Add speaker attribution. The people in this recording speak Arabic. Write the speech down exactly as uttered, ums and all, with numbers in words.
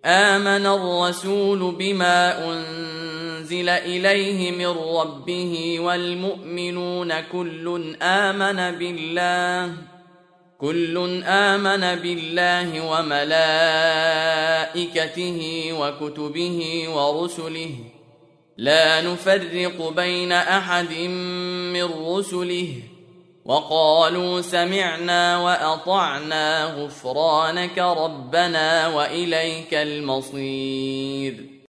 Speaker 1: آمن الرسول بما أنزل إليه من ربه والمؤمنون كل آمن بالله كل آمن بالله وملائكته وكتبه ورسله لا نفرق بين أحد من رسله وقالوا سمعنا وأطعنا غفرانك ربنا وإليك المصير.